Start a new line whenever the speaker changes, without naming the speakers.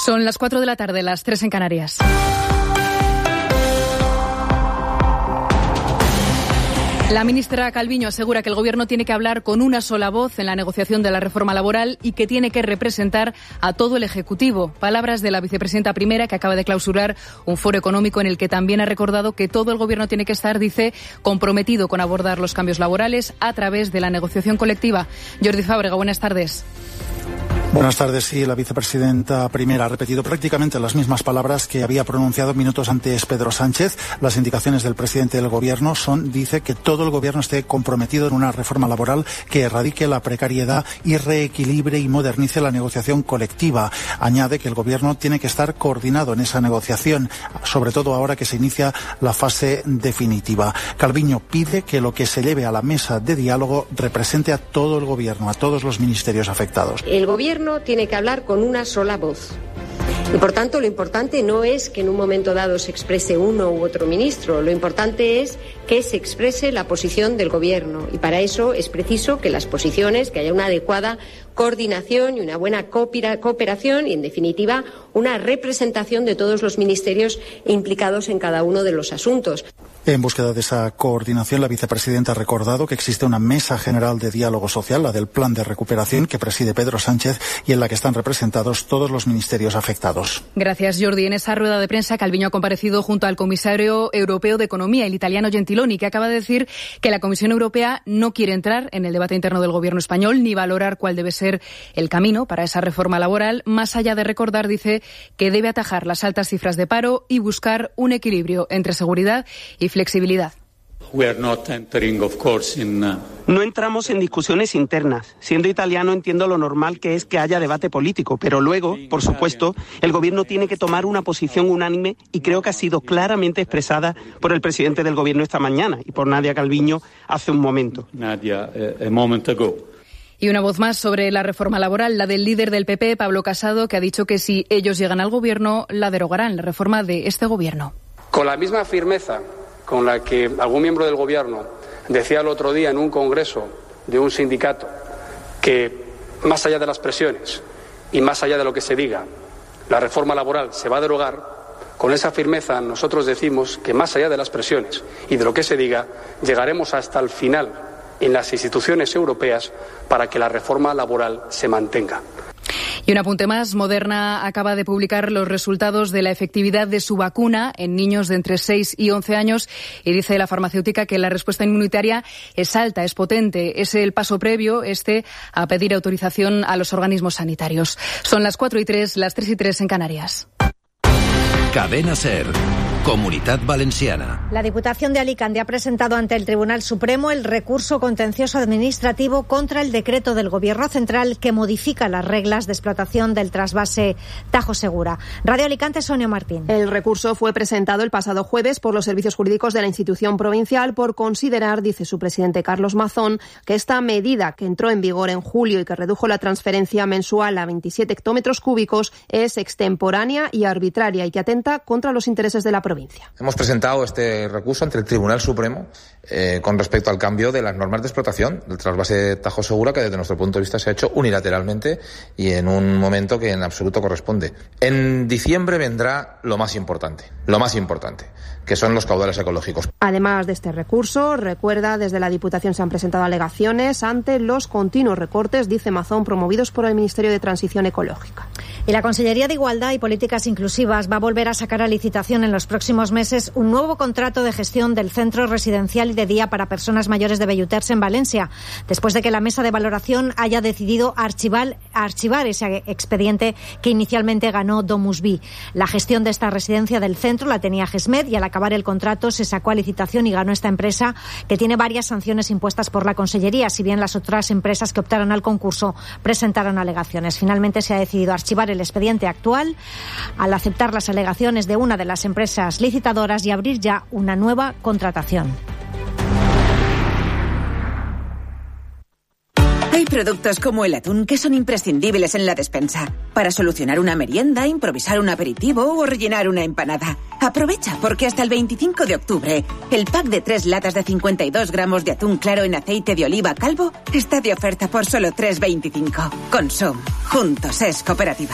Son las 4 de la tarde, las 3 en Canarias. La ministra Calviño asegura que el Gobierno tiene que hablar con una sola voz en la negociación de la reforma laboral y que tiene que representar a todo el Ejecutivo. Palabras de la vicepresidenta primera, que acaba de clausurar un foro económico en el que también ha recordado que todo el Gobierno tiene que estar, dice, comprometido con abordar los cambios laborales a través de la negociación colectiva. Jordi Fábrega, buenas tardes.
Buenas tardes. Sí, la vicepresidenta primera ha repetido prácticamente las mismas palabras que había pronunciado minutos antes Pedro Sánchez. Las indicaciones del presidente del Gobierno son, dice, que todo el Gobierno esté comprometido en una reforma laboral que erradique la precariedad y reequilibre y modernice la negociación colectiva. Añade que el Gobierno tiene que estar coordinado en esa negociación, sobre todo ahora que se inicia la fase definitiva. Calviño pide que lo que se lleve a la mesa de diálogo represente a todo el Gobierno, a todos los ministerios afectados.
El Gobierno tiene que hablar con una sola voz. Y por tanto, lo importante no es que en un momento dado se exprese uno u otro ministro, lo importante es que se exprese la posición del Gobierno. Y para eso es preciso que las posiciones, que haya una adecuada coordinación y una buena cooperación y, en definitiva, una representación de todos los ministerios implicados en cada uno de los asuntos.
En búsqueda de esa coordinación, la vicepresidenta ha recordado que existe una mesa general de diálogo social, la del Plan de Recuperación, que preside Pedro Sánchez y en la que están representados todos los ministerios afectados.
Gracias, Jordi. En esa rueda de prensa, Calviño ha comparecido junto al comisario europeo de Economía, el italiano Gentiloni, que acaba de decir que la Comisión Europea no quiere entrar en el debate interno del Gobierno español ni valorar cuál debe ser el camino para esa reforma laboral, más allá de recordar, dice, que debe atajar las altas cifras de paro y buscar un equilibrio entre seguridad y flexibilidad.
No entramos en discusiones internas. Siendo italiano entiendo lo normal que es que haya debate político, pero luego, por supuesto, el Gobierno tiene que tomar una posición unánime y creo que ha sido claramente expresada por el presidente del Gobierno esta mañana y por Nadia Calviño hace un momento.
Y una voz más sobre la reforma laboral, la del líder del PP, Pablo Casado, que ha dicho que si ellos llegan al Gobierno, la derogarán, la reforma de este Gobierno.
Con la misma firmeza con la que algún miembro del Gobierno decía el otro día en un congreso de un sindicato que, más allá de las presiones y más allá de lo que se diga, la reforma laboral se va a derogar, con esa firmeza nosotros decimos que, más allá de las presiones y de lo que se diga, llegaremos hasta el final en las instituciones europeas para que la reforma laboral se mantenga.
Y un apunte más, Moderna acaba de publicar los resultados de la efectividad de su vacuna en niños de entre 6 y 11 años y dice la farmacéutica que la respuesta inmunitaria es alta, es potente. Es el paso previo a pedir autorización a los organismos sanitarios. Son las 4:03, las 3:03 en Canarias.
Cadena SER. Comunitat Valenciana.
La Diputación de Alicante ha presentado ante el Tribunal Supremo el recurso contencioso administrativo contra el decreto del Gobierno Central que modifica las reglas de explotación del trasvase Tajo Segura. Radio Alicante, Sonia Martín.
El recurso fue presentado el pasado jueves por los servicios jurídicos de la institución provincial por considerar, dice su presidente Carlos Mazón, que esta medida que entró en vigor en julio y que redujo la transferencia mensual a 27 hectómetros cúbicos es extemporánea y arbitraria y que atenta contra los intereses de la provincia.
Hemos presentado este recurso ante el Tribunal Supremo con respecto al cambio de las normas de explotación del trasvase Tajo Segura, que desde nuestro punto de vista se ha hecho unilateralmente y en un momento que en absoluto corresponde. En diciembre vendrá lo más importante, que son los caudales ecológicos.
Además de este recurso, recuerda, desde la Diputación se han presentado alegaciones ante los continuos recortes, dice Mazón, promovidos por el Ministerio de Transición Ecológica.
Y la Consellería de Igualdad y Políticas Inclusivas va a volver a sacar a licitación en los próximos meses un nuevo contrato de gestión del centro residencial y de día para personas mayores de Belluters en Valencia, después de que la mesa de valoración haya decidido archivar ese expediente que inicialmente ganó Domusvi. La gestión de esta residencia del centro la tenía GESMED y al acabar el contrato se sacó a licitación y ganó esta empresa, que tiene varias sanciones impuestas por la Consellería, si bien las otras empresas que optaron al concurso presentaron alegaciones. Finalmente se ha decidido archivar el expediente actual al aceptar las alegaciones de una de las empresas licitadoras y abrir ya una nueva contratación.
Hay productos como el atún que son imprescindibles en la despensa para solucionar una merienda, improvisar un aperitivo o rellenar una empanada. Aprovecha porque hasta el 25 de octubre el pack de 3 latas de 52 gramos de atún claro en aceite de oliva Calvo está de oferta por solo 3,25. Consum. Juntos es cooperativa.